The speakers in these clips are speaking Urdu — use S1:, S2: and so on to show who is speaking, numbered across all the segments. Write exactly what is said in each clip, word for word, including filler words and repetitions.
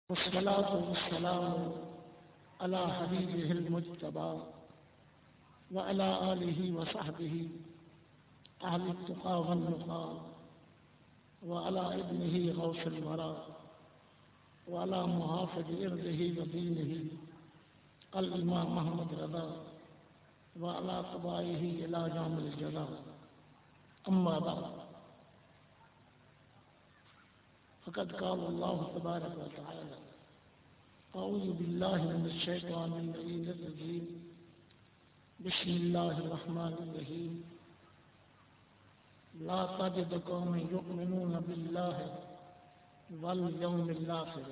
S1: والصلاة والسلام على حبيبه المجتبى وعلى آله وصحبه أهل التقى والنقى وعلى ابنه غوث الورى وعلى محافظ إرضه ودينه الإمام محمد رضا وعلى قضائه إلى يوم الجزاء. أما بعد، فقد قال الله تبارك وتعالى: أعوذ بالله من الشيطان الرجيم، بسم الله الرحمن الرحيم. لا تجد قوما يؤمنون بالله واليوم الآخر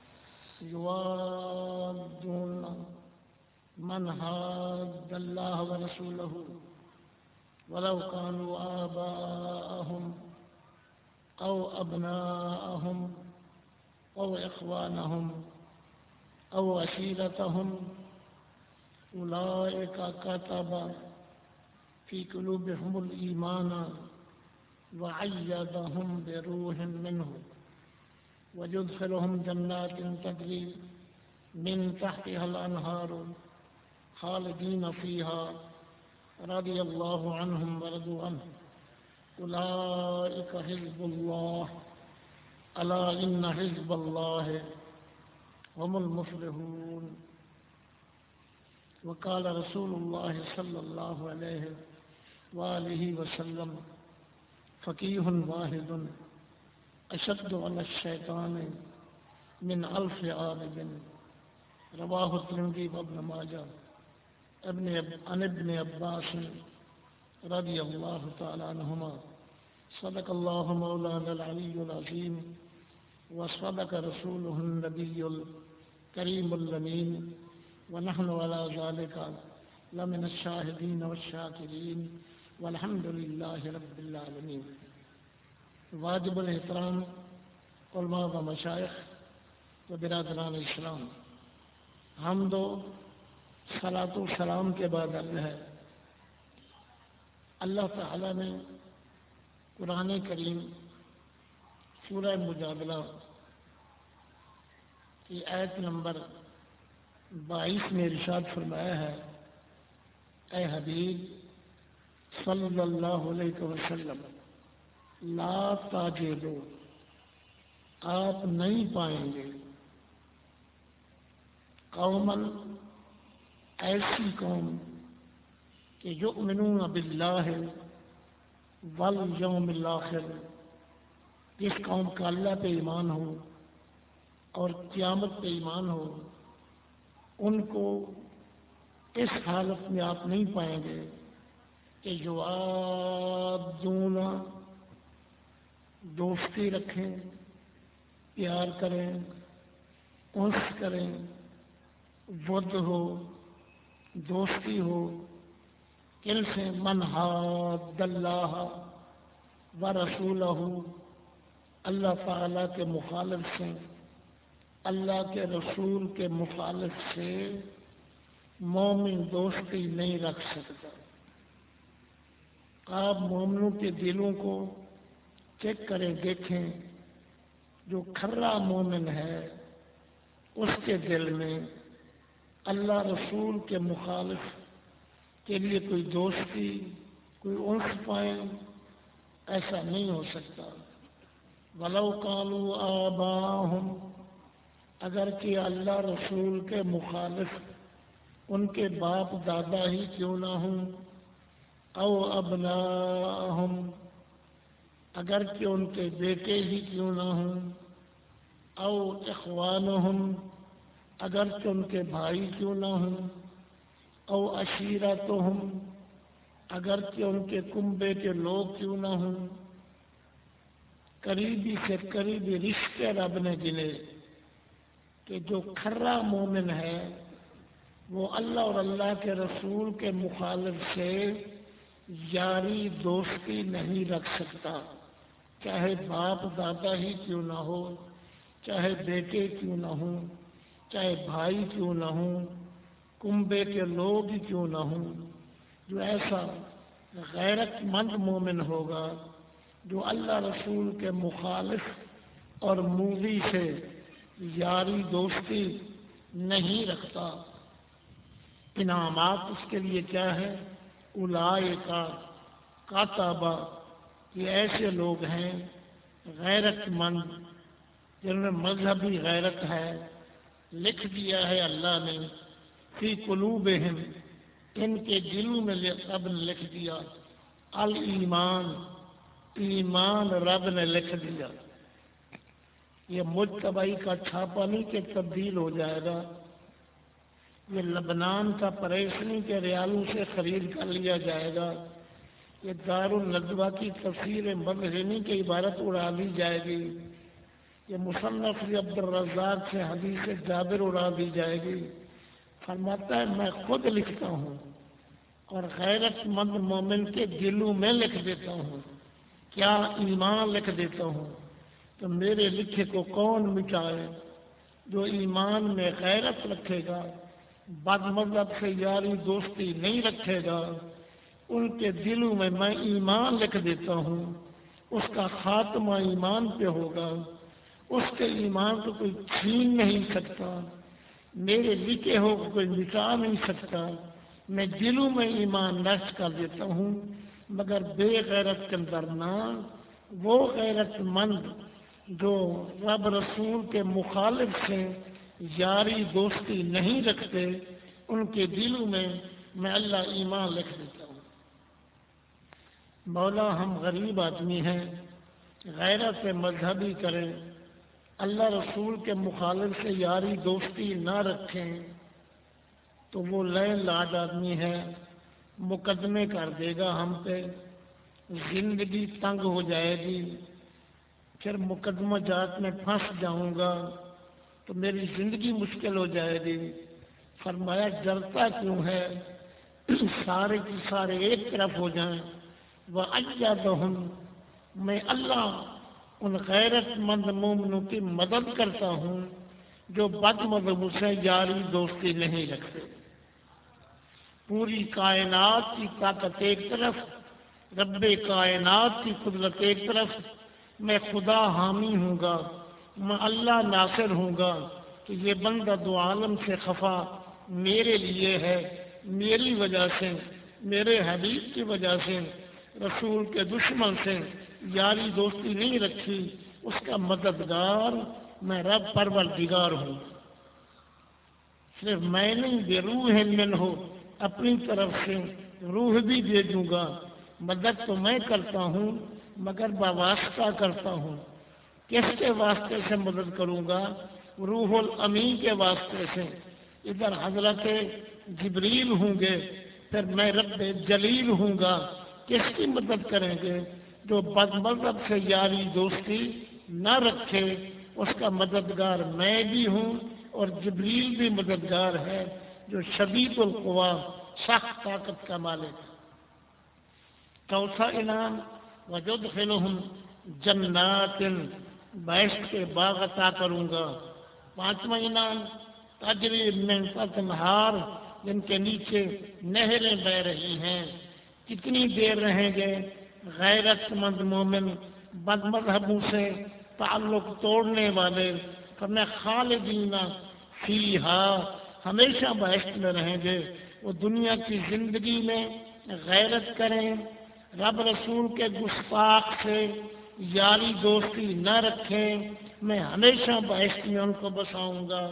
S1: يوادون من حاد الله ورسوله ولو كانوا آباءهم أو أبناءهم أو إخوانهم أو عشيرتهم أولئك كتب في قلوبهم الإيمان وأيدهم بروح منه ويدخلهم جنات تجري من تحتها الأنهار خالدين فيها رضي الله عنهم ورضوا عنه أولئك حزب الله ألا إن حزب الله هم المفلحون. وقال رسول الله صلى الله عليه وآله وسلم: فقيه واحد أشد على الشيطان من ألف عابد. رواه الترمذي وابن ماجه. ابن عن ابن عباس رضي الله تعالى عنهما: صدق الله مولانا العلي العظيم وصدق رسوله النبي الكريم الأمين ونحن على ذلك لمن الشاهدين والشاكرين والحمد لله رب العالمين. واجب الاحترام علماء و مشائخ و برادران اسلام، حمد و صلاۃ و سلام کے بعد عرض ہے اللہ تعالیٰ نے قرآن کریم سورہ مجادلہ کی آیت نمبر بائیس میں ارشاد فرمایا ہے: اے حبیب صلی اللہ علیہ وسلم، لا تجدو، آپ نہیں پائیں گے، قوماً، ایسی قوم کہ یؤمنون باللہ والیوم الآخر، جس قوم کا اللہ پہ ایمان ہو اور قیامت پہ ایمان ہو، ان کو اس حالت میں آپ نہیں پائیں گے کہ یوادون، دوستی رکھیں، پیار کریں، انس کریں، ود ہو، دوستی ہو، کن سے؟ من حاد اللہ و رسولہ، اللہ تعالیٰ کے مخالف سے، اللہ کے رسول کے مخالف سے مومن دوستی نہیں رکھ سکتا۔ آپ مومنوں کے دلوں کو چیک کریں، دیکھیں، جو کھرا مومن ہے اس کے دل میں اللہ رسول کے مخالف کے لیے کوئی دوستی، کوئی انس پائیں، ایسا نہیں ہو سکتا۔ وَلَوْ كَانُوا آبَاءَهُمْ، اگر کہ اللہ رسول کے مخالف ان کے باپ دادا ہی کیوں نہ ہوں، او ابناءہم، اگر کہ ان کے بیٹے ہی کیوں نہ ہوں، او اخوانہم، اگر کہ ان کے بھائی کیوں نہ ہوں، او عشیرتہم، اگر کہ ان کے کنبے کے لوگ کیوں نہ ہوں۔ قریبی سے قریبی رشتے رب نے گنے کہ جو کھرا مومن ہے وہ اللہ اور اللہ کے رسول کے مخالف سے یاری دوستی نہیں رکھ سکتا، چاہے باپ دادا ہی کیوں نہ ہو، چاہے بیٹے کیوں نہ ہوں، چاہے بھائی کیوں نہ ہوں، کنبے کے لوگ ہی کیوں نہ ہوں۔ جو ایسا غیرت مند مومن ہوگا جو اللہ رسول کے مخالف اور مووی سے یاری دوستی نہیں رکھتا۔ انعامات اس کے لیے کیا ہے؟ اولئک کاتب، یہ ایسے لوگ ہیں غیرت مند جنہوں نے مذہبی غیرت ہے، لکھ دیا ہے اللہ نے فی قلوبہم، ان کے دلوں میں رب نے لکھ دیا الایمان، ایمان رب نے لکھ دیا۔ یہ مجتبی کا چھاپا نہیں کہ تبدیل ہو جائے گا، یہ لبنان کا پریشنی کے ریالوں سے خرید کر لیا جائے گا، یہ دارالندوہ کی تفسیر مظہری کی عبارت اڑا دی جائے گی، یہ مصنف عبد الرزاق سے حدیث جابر اڑا دی جائے گی۔ فرماتا ہے میں خود لکھتا ہوں اور غیرت مند مومن کے دلوں میں لکھ دیتا ہوں، کیا ایمان لکھ دیتا ہوں۔ تو میرے لکھے کو کون مٹائے؟ جو ایمان میں غیرت رکھے گا، بد مذہب سے یاری دوستی نہیں رکھے گا، ان کے دلوں میں میں ایمان لکھ دیتا ہوں، اس کا خاتمہ ایمان پہ ہوگا، اس کے ایمان کو کوئی چھین نہیں سکتا، میرے لکھے ہو کوئی مٹا نہیں سکتا۔ میں دلوں میں ایمان نشر کر دیتا ہوں، مگر بے غیرت کے اندر نہ۔ وہ غیرت مند جو رب رسول کے مخالف سے یاری دوستی نہیں رکھتے، ان کے دلوں میں میں اللہ ایمان لکھ دیتا ہوں۔ مولا ہم غریب آدمی ہیں، غیرت مذہبی کریں، اللہ رسول کے مخالف سے یاری دوستی نہ رکھیں تو وہ لین لاڈ آدمی ہے، مقدمے کر دے گا ہم پہ، زندگی تنگ ہو جائے گی، پھر مقدمہ جات میں پھنس جاؤں گا تو میری زندگی مشکل ہو جائے گی۔ فرمایا ڈرتا کیوں ہے؟ سارے کی سارے ایک طرف ہو جائیں، وَأَيَّدَهُمْ، میں اللہ ان غیرت مند مومنوں کی مدد کرتا ہوں جو بد مذہبوں سے یاری دوستی نہیں رکھتے۔ پوری کائنات کی طاقت ایک طرف، رب کائنات کی قدرت ایک طرف، میں خدا حامی ہوں گا، میں اللہ ناصر ہوں گا کہ یہ بندہ دو عالم سے خفا میرے لیے ہے، میری وجہ سے، میرے حبیب کی وجہ سے، رسول کے دشمن سے یاری دوستی نہیں رکھی، اس کا مددگار میں رب پروردگار ہوں۔ صرف میں نہیں، بے روح من ہو، اپنی طرف سے روح بھی بھیجوں گا۔ مدد تو میں کرتا ہوں مگر بواسطہ کرتا ہوں۔ کس کے واسطے سے مدد کروں گا؟ روح الامین کے واسطے سے۔ ادھر حضرت جبریل ہوں گے، پھر میں رب جلیل ہوں گا۔ کس کی مدد کریں گے؟ جو بد مذہب سے یاری دوستی نہ رکھے، اس کا مددگار میں بھی ہوں اور جبریل بھی مددگار ہے، جو شدید القوا، سخت طاقت کا مالک۔ چوتھا انعام وَيُدْخِلُهُمْ جنات، بہشت کے باغ عطا کروں گا۔ پانچواں انعام تجری من تحتہا الانہار، جن کے نیچے نہریں بہ رہی ہیں۔ کتنی دیر رہیں گے غیرت مند مومن بد مذہبوں سے تعلق توڑنے والے؟ فرمایا خالدین فیہا، ہمیشہ بہشت میں رہیں گے۔ وہ دنیا کی زندگی میں غیرت کریں، رب رسول کے گستاخ سے یاری دوستی نہ رکھیں، میں ہمیشہ بہشت میں ان کو بساؤں گا۔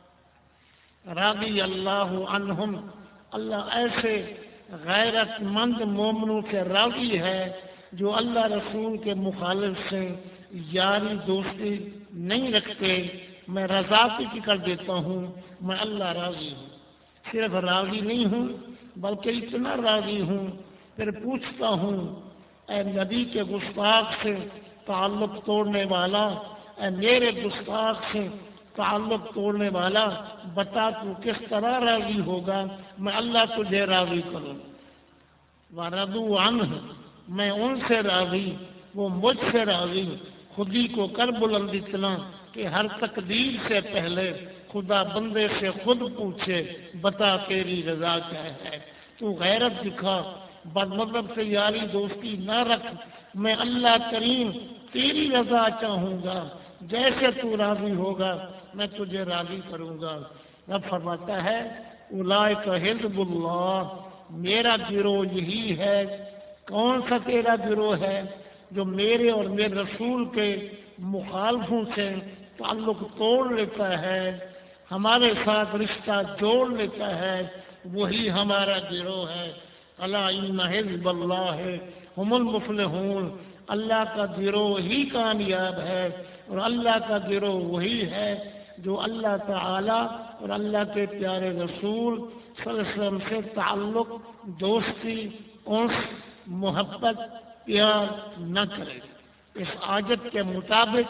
S1: رضی اللہ عنہم، اللہ ایسے غیرت مند مومنوں سے راضی ہے جو اللہ رسول کے مخالف سے یاری دوستی نہیں رکھتے۔ میں رضا کی فکر دیتا ہوں، میں اللہ راضی ہوں۔ صرف راضی نہیں ہوں بلکہ اتنا راضی ہوں، پھر پوچھتا ہوں اے نبی کے گستاخ سے تعلق توڑنے والا، اے میرے گستاخ سے تعلق توڑنے والا، بتا تو کس طرح راضی ہوگا؟ میں اللہ تجھے راضی کروں۔ وَرَضُوا عَنْهُ، میں ان سے راضی، وہ مجھ سے راضی۔ خودی کو کر بلند اتنا کہ ہر تقدیر سے پہلے خدا بندے سے خود پوچھے بتا تیری رضا کیا ہے۔ تو غیرت دکھا، بد مذہب سے یاری دوستی نہ رکھ، میں اللہ کریم تیری رضا چاہوں گا، جیسے تو راضی ہوگا میں تجھے راضی کروں گا۔ رب فرماتا ہے اولئک حزب اللہ، میرا گروہ یہی ہے۔ کون سا تیرا گروہ ہے؟ جو میرے اور میرے رسول کے مخالفوں سے تعلق توڑ لیتا ہے، ہمارے ساتھ رشتہ جوڑ لیتا ہے، وہی ہمارا گروہ ہے۔ الا ان حزب اللہ هم المفلحون، اللہ کا گروہ ہی کامیاب ہے، اور اللہ کا گروہ وہی ہے جو اللہ تعالی اور اللہ کے پیارے رسول صلی اللہ علیہ وسلم سے تعلق، دوستی، انس، محبت، پیار نہ کرے۔ اس آیت کے مطابق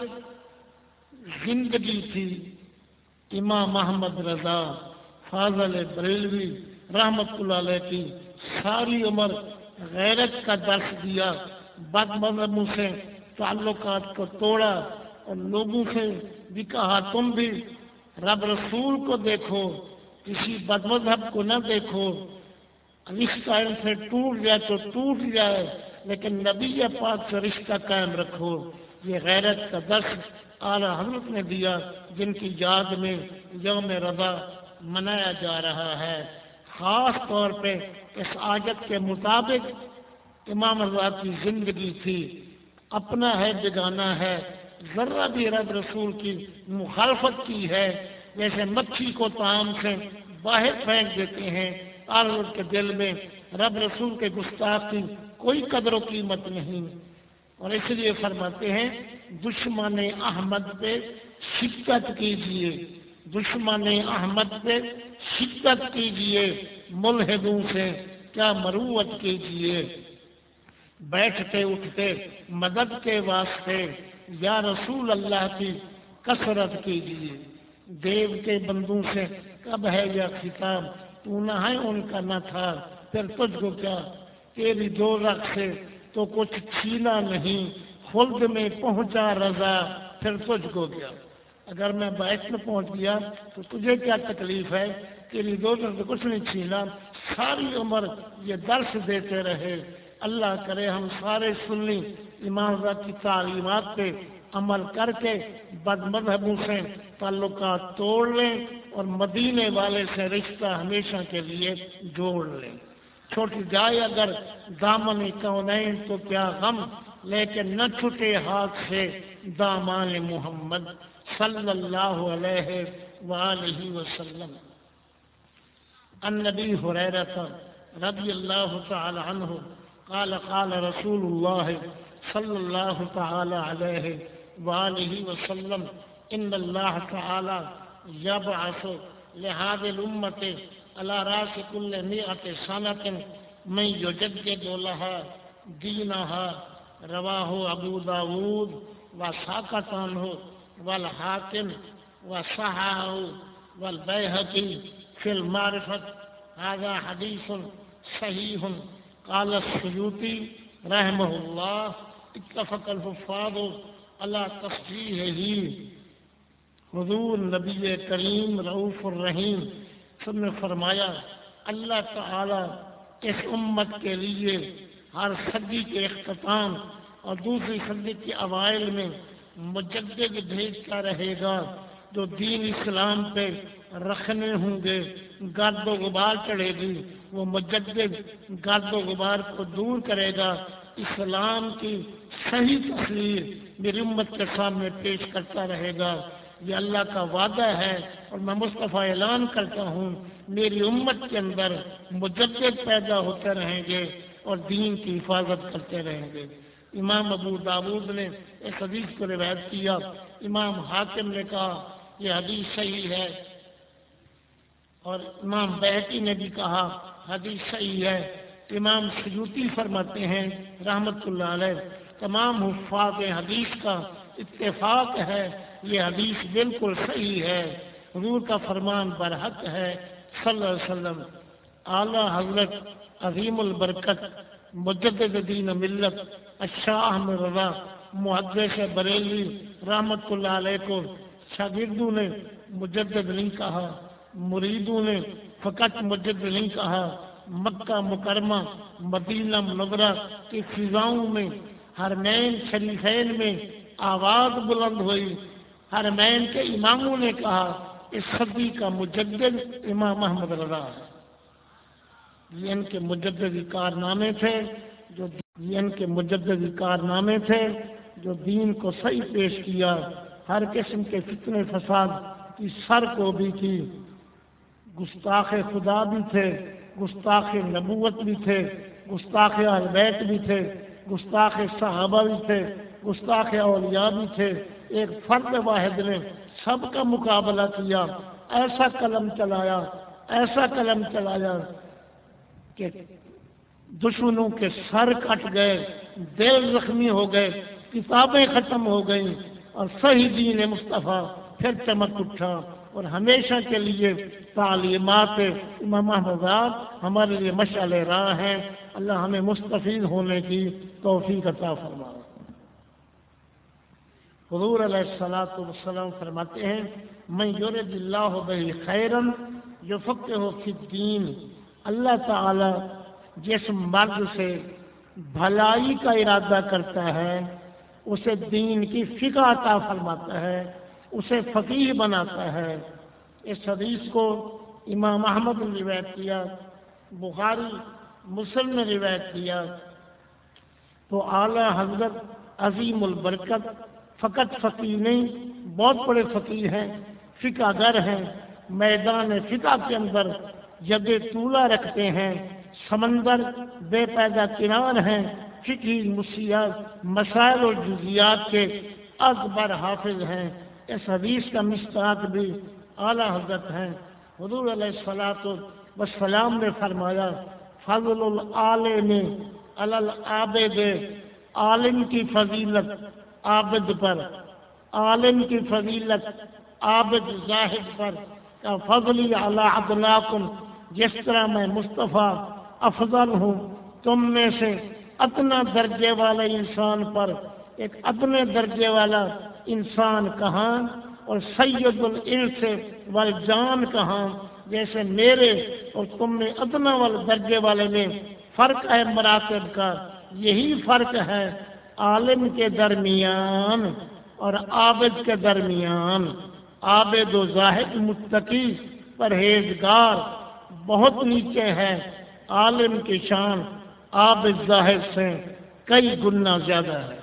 S1: زندگی تھی امام احمد رضا فاضل بریلوی رحمت اللہ علیہ کی۔ ساری عمر غیرت کا درس دیا، بد مذہبوں سے تعلقات کو توڑا، اور لوگوں سے بھی کہا تم بھی رب رسول کو دیکھو، کسی بد مذہب کو نہ دیکھو، رشتہ ان سے ٹوٹ جائے تو ٹوٹ جائے، لیکن نبی پاک سے رشتہ قائم رکھو۔ یہ غیرت کا درس اعلیٰ حضرت نے دیا، جن کی یاد میں یوم رضا منایا جا رہا ہے۔ خاص طور پہ اس آیت کے مطابق امام رضا کی زندگی تھی، اپنا ہے بیگانہ ہے، ذرہ بھی رب رسول کی مخالفت کی ہے، جیسے مچھی کو طعام سے باہر پھینک دیتے ہیں، حضرت کے دل میں رب رسول کے گستاخ کی کوئی قدر و قیمت نہیں، اور اس لیے فرماتے ہیں دشمن احمد پہ شدت کیجئے، دشمن احمد پہ شدت کیجئے، ملحدوں سے کیا مروت کیجئے، بیٹھتے اٹھتے مدد کے واسطے یا رسول اللہ کی کثرت کیجئے۔ دیو کے بندوں سے کب ہے یہ خطاب، تو نہ ہے ان کا نہ تھا، پھر تجھ کو کیا، تیری دو رخ سے تو کچھ چھینا نہیں، خلد میں پہنچا رضا، پھر تجھ کو کیا۔ اگر میں بیت میں پہنچ گیا تو تجھے کیا تکلیف ہے، تیری دو رخ سے کچھ نہیں چھینا۔ ساری عمر یہ درس دیتے رہے۔ اللہ کرے ہم سارے سنی امام رضا کی تعلیمات پہ عمل کر کے بد مذہبوں سے تعلقات توڑ لیں اور مدینے والے سے رشتہ ہمیشہ کے لیے جوڑ لیں۔ چھوٹ جائے اگر دامن کونین تو کیا غم، لیکن نہ چھٹے ہاتھ سے دامان محمد صلی اللہ علیہ وآلہ وسلم۔ النبی ہریرہ رضی اللہ تعالی عنہ قال قال رسول اللہ صلی اللہ تعالی علیہ وآلہ وسلم ان اللہ تعالی یبعث لهذه الامة على راس كل مئة سنة من يجدد لها دينها رواه ابو داود وساقط عنه والحاکم وصححه والبیہقی في المعرفة هذا حدیث صحیح۔ قال السیوطی رحمہ اللہ اتفق الحفاظ على تصحیحہ۔ حضور نبی کریم رؤوف الرحیم سب نے فرمایا اللہ تعالی اس امت کے لیے ہر صدی کے اختتام اور دوسری صدی کے اوائل میں مجدد بھیجتا رہے گا، جو دین اسلام پہ رکھنے ہوں گے۔ گرد و غبار چڑھے گی، وہ مجدد گرد و غبار کو دور کرے گا، اسلام کی صحیح تصویر میری امت کے سامنے پیش کرتا رہے گا۔ یہ اللہ کا وعدہ ہے، اور میں مصطفیٰ اعلان کرتا ہوں میری امت کے اندر مجدد پیدا ہوتے رہیں گے اور دین کی حفاظت کرتے رہیں گے۔ امام ابو داود نے اس حدیث کو روایت کیا، امام حاکم نے کہا یہ حدیث صحیح ہے، اور امام بیہقی نے بھی کہا حدیث صحیح ہے۔ امام سیوطی فرماتے ہیں رحمت اللہ علیہ تمام حفاظ حدیث کا اتفاق ہے یہ حدیث بالکل صحیح ہے، حضور کا فرمان برحق ہے صلی اللہ علیہ وسلم۔ اعلیٰ حضرت عظیم البرکت مجدد دین ملت الشاہ احمد رضا محدث بریلوی رحمت اللہ علیہ کو شاگردوں نے مجدد نہیں کہا، مریدوں نے فقط مجدد نہیں کہا۔ مکہ مکرمہ مدینہ منورہ کی فضاؤں میں حرمین شریفین میں آواز بلند ہوئی حرمین کے اماموں نے کہا اس صدی کا مجدد امام احمد رضا ہے۔ یہ ان کے مجددی کارنامے تھے جو یہ ان کے مجددی کارنامے تھے جو دین کو صحیح پیش کیا، ہر قسم کے فتنے فساد کی سر کو بھی کی، گستاخ خدا بھی تھے، گستاخ نبوت بھی تھے، گستاخ اہل بیت بھی تھے، گستاخ صحابہ بھی تھے، گستاخ اولیاء بھی تھے۔ ایک فرد واحد نے سب کا مقابلہ کیا، ایسا قلم چلایا ایسا قلم چلایا کہ دشمنوں کے سر کٹ گئے، دل زخمی ہو گئے، کتابیں ختم ہو گئیں، اور صحیح دین مصطفیٰ پھر چمک اٹھا۔ اور ہمیشہ کے لیے تعلیمات امام احمد ہمارے لیے مشعل راہ ہیں۔ اللہ ہمیں مستفید ہونے کی توفیق عطا فرمائے۔ حضور علیہ الصلوۃ والسلام فرماتے ہیں من یرد اللہ بہ خیرا یفقہہ فی الدین، اللہ تعالی جس مرد سے بھلائی کا ارادہ کرتا ہے اسے دین کی فقہ عطا فرماتا ہے، اسے فقیہ بناتا ہے۔ اس حدیث کو امام احمد نے روایت کیا، بخاری مسلم نے روایت کیا۔ تو اعلیٰ حضرت عظیم البرکت فقط فقیہ نہیں، بہت بڑے فقیہ ہیں، فقہ گر ہیں، میدان فقہ کے اندر جد طولہ رکھتے ہیں، سمندر بے پیدا کنار ہیں، فقہی مسیات مسائل اور جزیات کے اکبر حافظ ہیں۔ اس حدیث کا مصداق بھی اعلیٰ حضرت ہیں۔ حضور علیہ الصلوۃ والسلام نے فرمایا فضل العالم علی العابد، عالم کی فضیلت عابد پر، عالم کی فضیلت عابد زاہد پر، کا فضلی علی ادناکم، جس طرح میں مصطفیٰ افضل ہوں تم میں سے ادنا درجے والے انسان پر، ایک ادنے درجے والا انسان کہاں اور سید الانس والجان کہاں، جیسے میرے اور تم میں ادنا والے درجے والے میں فرق ہے مراتب کا، یہی فرق ہے عالم کے درمیان اور عابد کے درمیان۔ عابد و زاہد متقی پرہیزگار بہت نیچے ہے، عالم کی شان عابد زاہد سے کئی گنا زیادہ ہے۔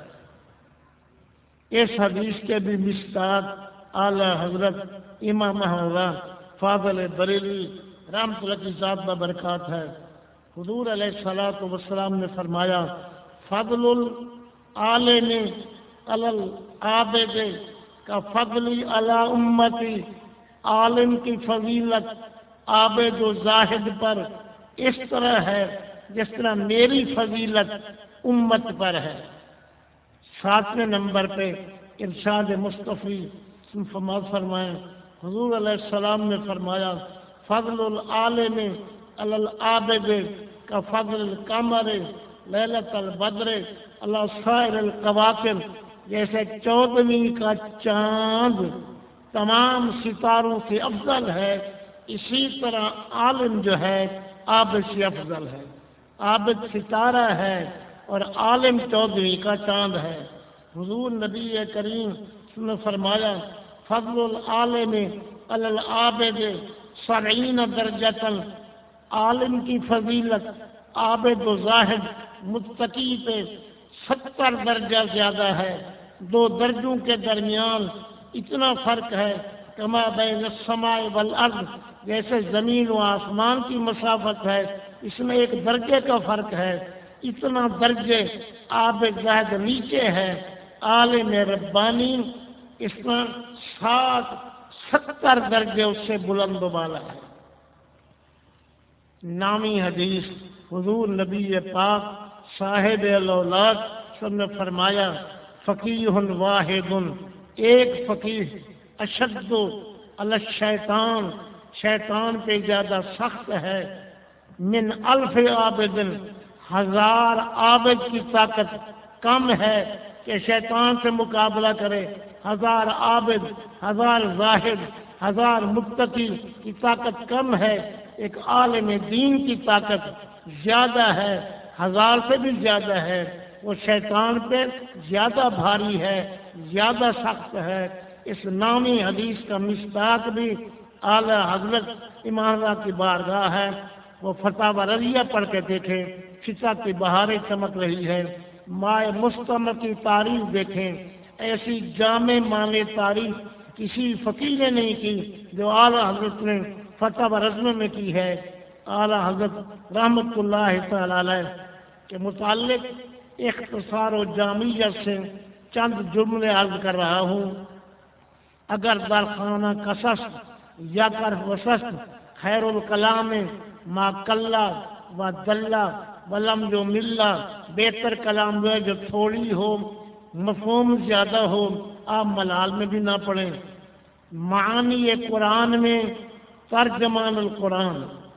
S1: اس حدیث کے بھی مصداق اعلیٰ حضرت امام احمد فاضل بریلوی رحمۃ اللہ کی ذات ببرکات ہے۔ حضور علیہ الصلوۃ والسلام نے فرمایا فضل العالم علی العابد کا فضلی علی امتی، عالم کی فضیلت عابد و زاہد پر اس طرح ہے جس طرح میری فضیلت امت پر ہے۔ ساتویں نمبر پہ ارشاد مصطفی فرمائیں حضور علیہ السلام نے فرمایا فضل العالم علی العابد کا فضل القمر لیلۃ البدر علی سائر الکواکب، جیسے چودھویں کا چاند تمام ستاروں سے افضل ہے، اسی طرح عالم جو ہے عابد سے افضل ہے۔ عابد ستارہ ہے اور عالم چودھویں کا چاند ہے۔ حضور نبی کریم نے فرمایا فضل العالم علی العابد سبعین درجۃ، عالم کی فضیلت عابد و زاہد متقی پہ ستر درجہ زیادہ ہے۔ دو درجوں کے درمیان اتنا فرق ہے کما بین السماء والارض، جیسے زمین و آسمان کی مسافت ہے، اس میں ایک درجے کا فرق ہے، اتنا درجے عابد زاہد نیچے ہے، عالم ربانی اس میں ساٹھ ستر درجے اس سے بلند و بالا ہے۔ نامی حدیث حضور نبی پاک صاحب الاولاد سب نے فرمایا فقیہ واحد، ایک فقیہ اشد علی الشیطان، شیطان پہ زیادہ سخت ہے، من الف عابد، ہزار عابد کی طاقت کم ہے کہ شیطان سے مقابلہ کرے، ہزار عابد، ہزار زاہد، ہزار متقی کی طاقت کم ہے، ایک عالم دین کی طاقت زیادہ ہے، ہزار سے بھی زیادہ ہے، وہ شیطان پہ زیادہ بھاری ہے، زیادہ سخت ہے۔ اس نامی حدیث کا مصداق بھی اعلی حضرت امام رضا کی بارگاہ ہے۔ وہ فتح رضیہ پڑھ کے دیکھیں، فضا کی بہاریں چمک رہی ہے۔ مائے مستمر کی تعریف دیکھیں، ایسی جامع معنی تعریف کسی فقیر نے نہیں کی جو اعلی حضرت نے فتح رضیہ میں کی ہے۔ اعلی حضرت رحمت اللہ تعالی علیہ کے متعلق اختصار و جامعیت سے چند جملے عرض کر رہا ہوں۔ اگر در خانہ قصص یا کر وسط خیر الکلام ما کلا و دلہ ولم جو ملا، بہتر کلام وہ جو تھوڑی ہو، مفہوم زیادہ ہو، آپ ملال میں بھی نہ پڑھیں۔ معانی قرآن میں ترجمان القرآن،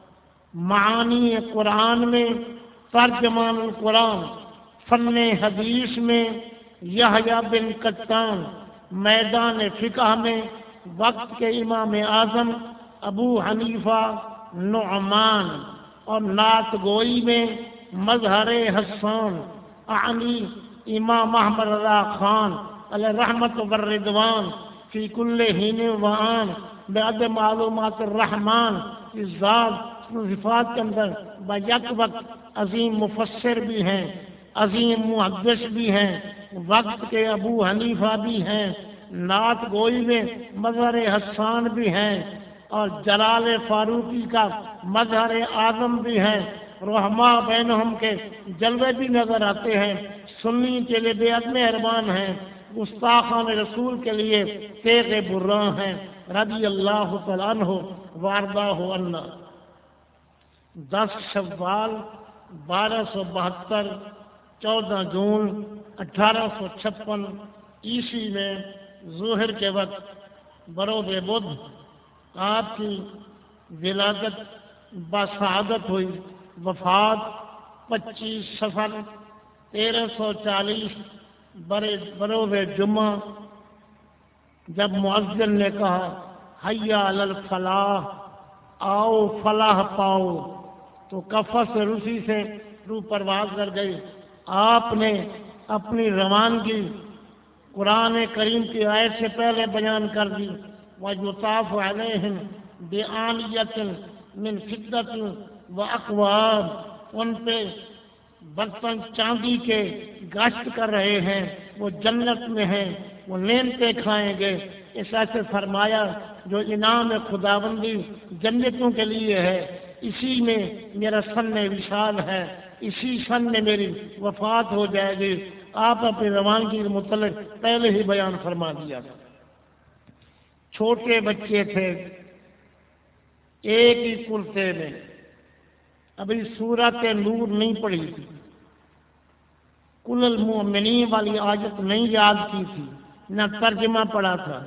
S1: معانی قرآن میں ترجمان القرآن، فن حدیث میں یحییٰ بن قطان، میدان فقہ میں وقت کے امام اعظم ابو حنیفہ نعمان، اور نعت گوئی میں مظہر حسان اعنی امام احمد رضا خان علیہ رحمت و رضوان فی کل حین و آن بعد معلومات الرحمن اس ذات صفات کے اندر بیک وقت عظیم مفسر بھی ہیں، عظیم محدث بھی ہیں، وقت کے ابو حنیفہ بھی ہیں، نعت گوئی میں مظہر حسان بھی ہیں، اور جلال فاروقی کا مظہر اعظم بھی ہیں، رحماء بینہم کے جلوے بھی نظر آتے ہیں، سنی کے لیے بے حد مہربان ہیں، گستاخان رسول کے لیے تیغ براں ہیں، رضی اللہ تعالیٰ عنہ وارضاہ عنا۔ دس شوال بارہ سو بہتر، چودہ جون اٹھارہ سو چھپن عیسوی میں ظہر کے وقت بروز بدھ آپ کی ولادت بسعادت ہوئی۔ وفات پچیس سفر تیرہ سو چالیس بروز جمعہ، جب مؤذن نے کہا حیا علی الفلاح، آؤ فلاح پاؤ، تو کفس روسی سے روح پرواز کر گئی۔ آپ نے اپنی روانگی قرآن کریم کی آیت سے پہلے بیان کر دی، وَيُطَافُ عَلَيْهِمْ بِآنِيَةٍ مِّن فِضَّةٍ وَأَكْوَابٍ، ان پہ برتن چاندی کے گشت کر رہے ہیں، وہ جنت میں ہیں، وہ نعمتیں کھائیں گے۔ اس ایسے فرمایا جو انعام خداوندی جنتوں کے لیے ہے، اسی میں میرا سن وصال ہے، اسی سن میں میری وفات ہو جائے گی۔ آپ اپنی روانگی کے متعلق پہلے ہی بیان فرما دیا تھا۔ چھوٹے بچے تھے، ایک ہی کرتے میں، ابھی سورت نور نہیں پڑھی تھی، کل المؤمنین والی آیت نہیں یاد کی تھی، نہ ترجمہ پڑھا تھا۔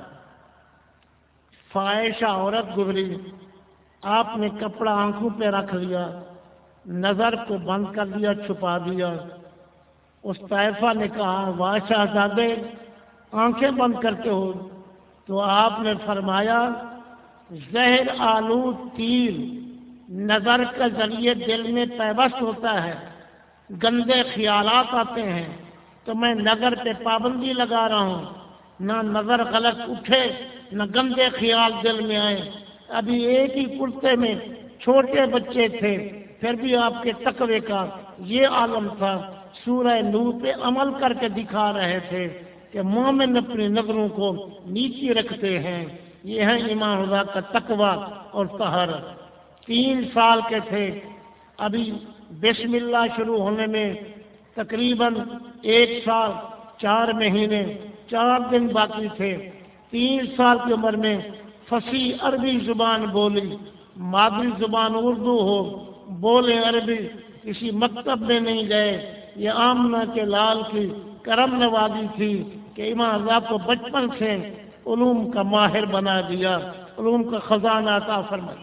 S1: فاحشہ عورت گزری، آپ نے کپڑا آنکھوں پہ رکھ لیا، نظر کو بند کر دیا، چھپا دیا۔ اس طائفہ نے کہا واہ شہزادے آنکھیں بند کرتے ہو، تو آپ نے فرمایا زہر آلود تیر نظر کے ذریعے دل میں پیوست ہوتا ہے، گندے خیالات آتے ہیں، تو میں نظر پہ پابندی لگا رہا ہوں، نہ نظر غلط اٹھے نہ گندے خیال دل میں آئے۔ ابھی ایک ہی کرتے میں چھوٹے بچے تھے، پھر بھی آپ کے تقوی کا یہ عالم تھا۔ سورہ نور پہ عمل کر کے دکھا رہے تھے کہ مومن اپنی نظروں کو نیچی رکھتے ہیں۔ یہ ہے ایمان خدا کا تقوی اور طہارت۔ تین سال کے تھے، ابھی بسم اللہ شروع ہونے میں تقریباً ایک سال چار مہینے چار دن باقی تھے۔ تین سال کی عمر میں فصیح عربی زبان بولی، مادری زبان اردو ہو، بولے عربی، کسی مکتب میں نہیں گئے۔ یہ آمنہ کے لال کی کرم نوازی تھی کہ امام رضا کو بچپن سے علوم کا ماہر بنا دیا، علوم کا خزانہ عطا فرمایا۔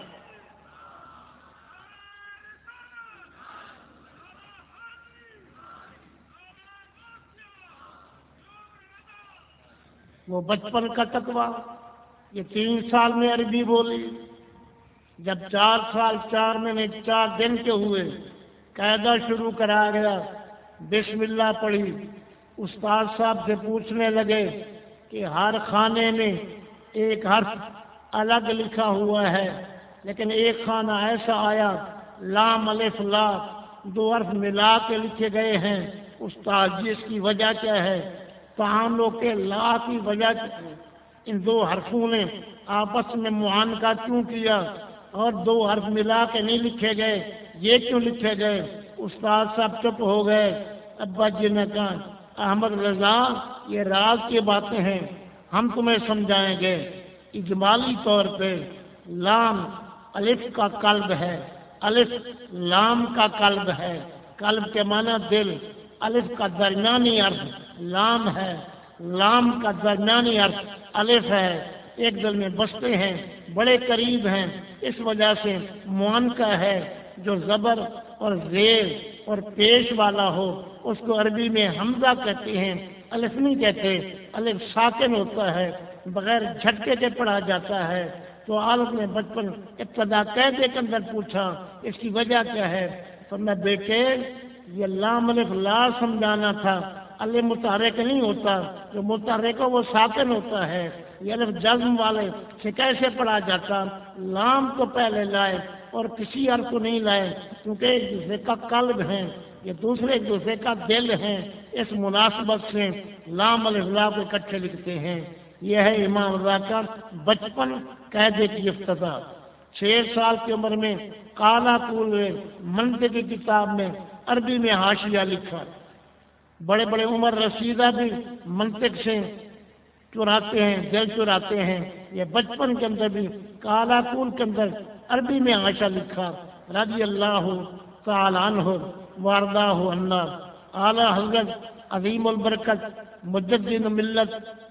S1: وہ بچپن کا تقویٰ، یہ تین سال میں عربی بولی، جب چار سال چار مہینے چار دن کے ہوئے قاعدہ شروع کرا گیا، بسم اللہ پڑھی۔ استاد صاحب سے پوچھنے لگے کہ کہ ہر خانے میں ایک حرف الگ لکھا ہوا ہے، لیکن ایک خانہ ایسا آیا لام الف لا دو حرف ملا کے لکھے گئے ہیں۔ استاد جی اس کی وجہ کیا ہے؟ تعاملوں کے لا کی وجہ کیا ہے؟ ان دو حرفوں نے آپس میں معانقہ کیوں کیا اور دو حرف ملا کے نہیں لکھے گئے؟ یہ کیوں لکھے گئے؟ استاد صاحب چپ ہو گئے۔ ابا جی نے کہا احمد رضا یہ راز کی باتیں ہیں، ہم تمہیں سمجھائیں گے۔ اجمالی طور پہ لام الف کا قلب ہے، الف لام کا قلب ہے۔ قلب کے معنی دل، الف کا درمیانی حرف لام ہے، لام کا درمیانی حرف الف ہے، ایک دل میں بستے ہیں، بڑے قریب ہیں، اس وجہ سے معانقہ ہے۔ جو زبر اور زیر اور پیش والا ہو اس کو عربی میں حمزہ کہتے ہیں، الف نہیں کہتے۔ الف ساکن ہوتا ہے، بغیر جھٹکے کے پڑھا جاتا ہے۔ تو عالم نے بچپن ابتدا قاعدے کے اندر پوچھا اس کی وجہ کیا ہے؟ تو میں بیٹے یہ لام الف لا سمجھانا تھا، الف متحرک نہیں ہوتا، جو متحرک ہو وہ ساکن ہوتا ہے۔ یہ الف جزم والے سے کیسے پڑھا جاتا؟ لام کو پہلے لائے اور کسی حرف کو نہیں لائے، کیونکہ ایک دوسرے کا قلب ہے، یہ دوسرے ایک دوسرے کا دل ہے، اس مناسبت سے لام الف لا کو اکٹھے لکھتے ہیں۔ یہ ہے امام رضا کا بچپن قاعدے کی افتتاح۔ چھ سال کی عمر میں کالا پور منطق کی کتاب میں عربی میں حاشیہ لکھا۔ بڑے بڑے عمر رسیدہ بھی منطق سے چراتے ہیں، دل چراتے ہیں۔ یہ بچپن کے اندر بھی کالا پور کے اندر عربی میں حاشیہ لکھا۔ رضی اللہ تعالی عنہ وارضاہ عنا، اعلیٰ حضرت عظیم البرکت مجدد ملت،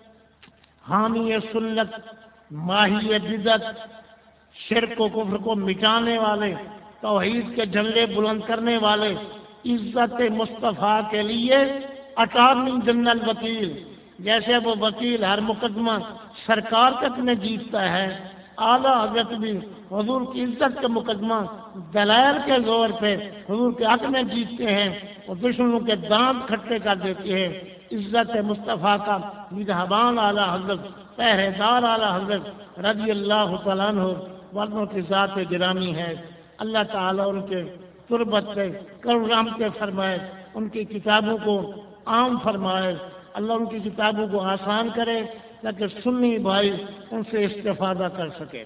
S1: حامی سنت، ماہی بدعت، شرک و کفر کو مٹانے والے، توحید کے جھنڈے بلند کرنے والے، عزت مصطفیٰ کے لیے اٹارنی جنرل وکیل، جیسے وہ وکیل ہر مقدمہ سرکار تک میں جیتتا ہے، اعلیٰ حضرت بھی حضور کی عزت کے مقدمہ دلائل کے زور پہ حضور کے حق میں جیتتے ہیں اور دشمنوں کے دانت کھٹے کر دیتے ہیں۔ عزت مصطفیٰ کا نگہبان اعلیٰ حضرت، پہرے دار اعلیٰ حضرت رضی اللہ تعالیٰ عنہ والوں کی ذات گرامی ہے۔ اللہ تعالیٰ ان کے تربت پہ کرم رحمتیں فرمائے، ان کی کتابوں کو عام فرمائے، اللہ ان کی کتابوں کو آسان کرے تاکہ سنی بھائی ان سے استفادہ کر سکے۔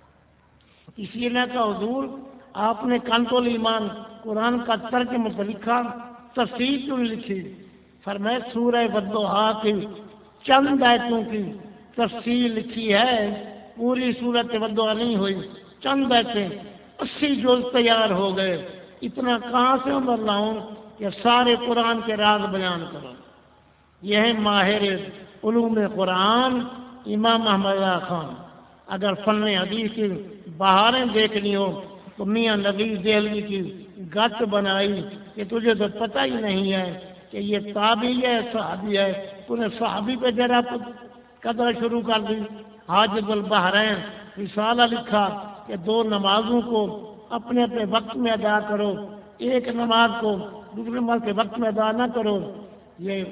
S1: اسی لیے کہ حضور آپ نے کنز الایمان قرآن کا ترجمہ لکھا، تفسیر کیوں لکھی؟ فرمائے سورہ والضحیٰ کی چند آیتوں کی تفسیر لکھی ہے، پوری سورۃ والضحیٰ نہیں ہوئی، چند آیتیں، اسی جز تیار ہو گئے۔ اتنا کہاں سے عمر لاؤں کہ سارے قرآن کے راز بیان کروں؟ یہ ہے ماہر علوم قرآن امام احمد رضا خان۔ اگر فن حدیث کی بہاریں دیکھنی ہو تو میاں نبی دہلوی کی گت بنائی کہ تجھے تو پتہ ہی نہیں ہے کہ یہ تابعی ہے صحابی ہے، تو نے صحابی پہ ذرا قدر شروع کر دی۔ حاجب البحرین رسالہ لکھا کہ دو نمازوں کو اپنے اپنے وقت میں ادا کرو، ایک نماز کو دوسرے نماز کے وقت میں ادا نہ کرو۔ یہ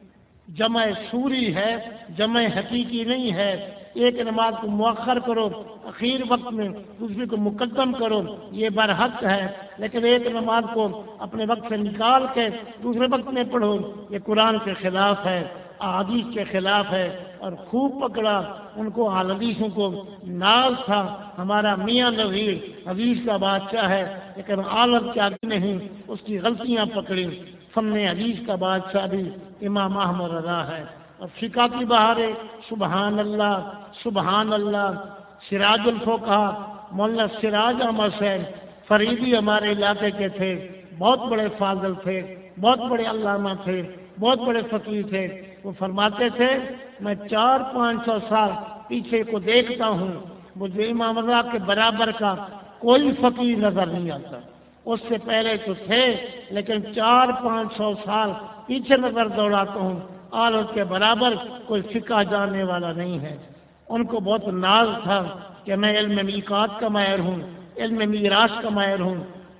S1: جمع سوری ہے، جمع حقیقی نہیں ہے۔ ایک نماز کو مؤخر کرو اخیر وقت میں، دوسری کو مقدم کرو، یہ برحق ہے، لیکن ایک نماز کو اپنے وقت سے نکال کے دوسرے وقت میں پڑھو، یہ قرآن کے خلاف ہے، احادیث کے خلاف ہے۔ اور خوب پکڑا ان کو، حدیثوں کو ناز تھا۔ ہمارا میاں نبی حدیث کا بادشاہ ہے، لیکن عالم کے آگے نہیں، اس کی غلطیاں پکڑی۔ فن حدیث کا بادشاہ بھی امام احمد رضا ہے۔ اور فقہ کی بہارے سبحان اللہ سبحان اللہ۔ سراج الفقہا مولانا سراج احمد حسین فریدی ہمارے علاقے کے تھے، بہت بڑے فاضل تھے، بہت بڑے علامہ تھے، بہت بڑے فقیہ تھے۔ وہ فرماتے تھے میں چار پانچ سو سال پیچھے کو دیکھتا ہوں، مجھے امام رضا کے برابر کا کوئی فقیہ نظر نہیں آتا۔ اس سے پہلے تو تھے لیکن چار پانچ سو سال پیچھے نظر دوڑاتا ہوں، آلت کے برابر کوئی فقہ جاننے والا نہیں ہے۔ ان کو بہت ناز تھا کہ میں علم میقات کا ماہر ہوں، علم میراث کا ماہر ہوں۔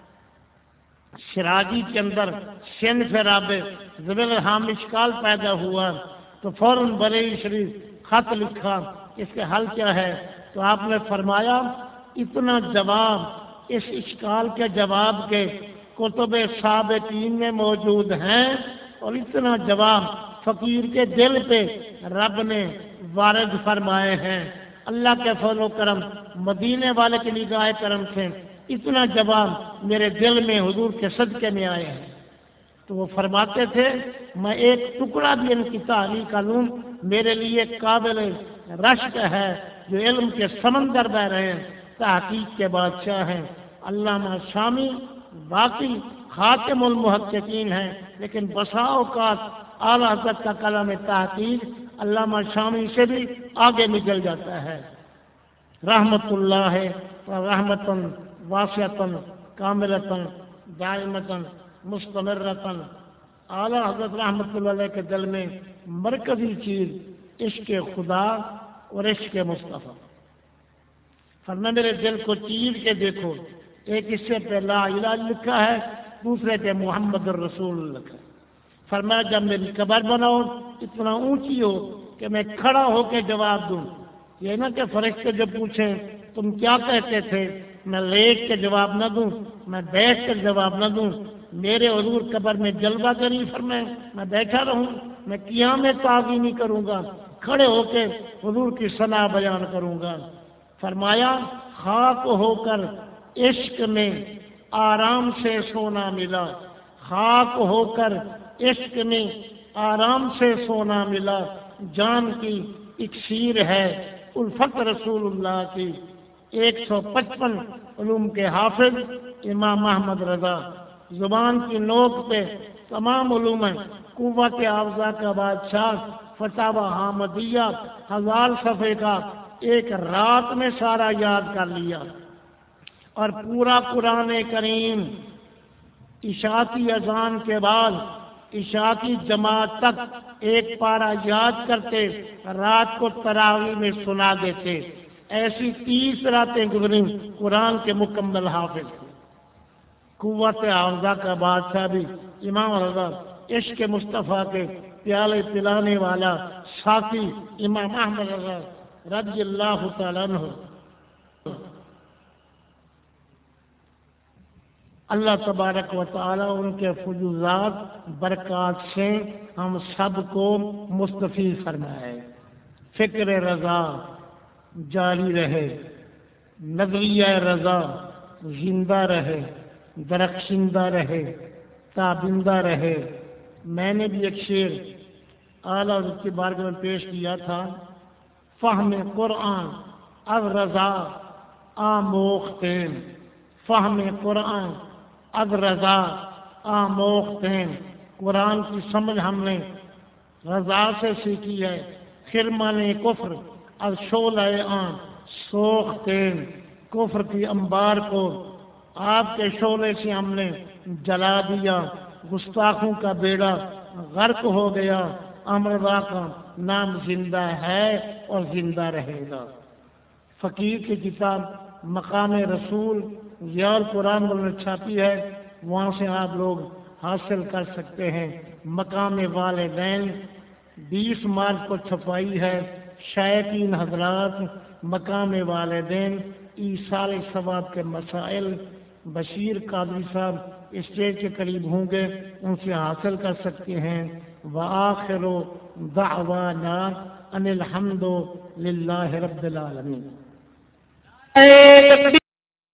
S1: شراجی کے اندر صنف رابع ذویل الحام اشکال پیدا ہوا تو فوراً بریلی شریف خط لکھا، اس کے حل کیا ہے؟ تو آپ نے فرمایا اتنا جواب اس اشکال کے جواب کے کتب سابقین میں موجود ہیں، اور اتنا جواب فقیر کے دل پہ رب نے وارد فرمائے ہیں۔ اللہ کے فضل و کرم، مدینے والے کی نگاہ کرم سے اتنا جواب میرے دل میں حضور کے صدقے میں آئے ہیں۔ تو وہ فرماتے تھے میں ایک ٹکڑا بھی ان کی تحریک کا لوں، میرے لیے قابل رشک ہے، جو علم کے سمندر بہ رہے ہیں، تحقیق کے بادشاہ ہیں۔ علامہ شامی واقعی خاتم المحققین ہیں، لیکن بسا اوقات اعلیٰ حضرت کا کلام تحقیق علامہ شامی سے بھی آگے نکل جاتا ہے۔ رحمت اللہ رحمتن واسعتن کاملتن دائمتن مستمرتن، اعلیٰ حضرت رحمت اللہ علیہ کے دل میں مرکزی چیز عشق خدا اور عشق مصطفیٰ۔ فرمایا میرے دل کو چیر کے دیکھو، ایک حصے پہ لا الہ لکھا ہے، دوسرے پہ محمد الرسول لکھا ہے۔ فرمایا جب میری قبر بناؤ اتنا اونچی ہو کہ میں کھڑا ہو کے جواب دوں، یہ نہ کہ فرشتے جب پوچھیں تم کیا کہتے تھے، میں لیٹ کے جواب نہ دوں، میں بیٹھ کر جواب نہ دوں۔ میرے حضور قبر میں جلوہ گری فرمائیں، میں بیٹھا رہوں، میں قیام تعظیمی کروں گا، کھڑے ہو کے حضور کی ثنا بیان کروں گا۔ فرمایا خاک ہو کر عشق میں آرام سے سونا ملا، خاک ہو کر عشق میں آرام سے سونا ملا، جان کی اکسیر ہے الفت رسول اللہ کی۔ ایک سو پچپن علوم کے حافظ امام احمد رضا، زبان کی نوک پہ تمام علوم ہیں، قوت حافظہ کا بادشاہ، فتاوی حامدیہ ہزار صفحے کا ایک رات میں سارا یاد کر لیا، اور پورا قرآن کریم عشاء اذان کے بعد عشاء کی جماعت تک ایک پارا یاد کرتے، رات کو تراویح میں سنا دیتے۔ ایسی تیس راتیں گزری قرآن کے مکمل حافظ تھے۔ قوت حافظہ کا بادشاہ بھی امام رضا، عشق مصطفیٰ کے پیالے پلانے والا ساتھی امام احمد رضا رضی اللہ تعالیٰ عنہ۔ اللہ تبارک و تعالیٰ ان کے فیوزات برکات سے ہم سب کو مستفید فرمائے۔ فکر رضا جاری رہے، نظریہ رضا زندہ رہے، درخشندہ رہے، تابندہ رہے۔ میں نے بھی ایک شعر اعلیٰ حضرت کی بارگاہ میں پیش کیا تھا، فہم قرآن از رضا آموختین، فہم قرآن از رضا آموختین، قرآن کی سمجھ ہم نے رضا سے سیکھی ہے، خرمن کفر از شعلہ آن سوختین، کفر کی انبار کو آپ کے شعلے سے ہم نے جلا دیا، گستاخوں کا بیڑا غرق ہو گیا، امرضا کا نام زندہ ہے اور زندہ رہے گا۔ فقیر کی کتاب مقام رسول ضیاء القرآن والوں نے چھاپی ہے، وہاں سے آپ لوگ حاصل کر سکتے ہیں۔ مقام والدین بیس مارچ کو چھپائی ہے، شائقین حضرات مقام والدین ایصال ثواب کے مسائل، بشیر قادری صاحب اسٹیج کے قریب ہوں گے، ان سے حاصل کر سکتے ہیں۔ وآخر دعوانا ان الحمد للہ رب العالمین۔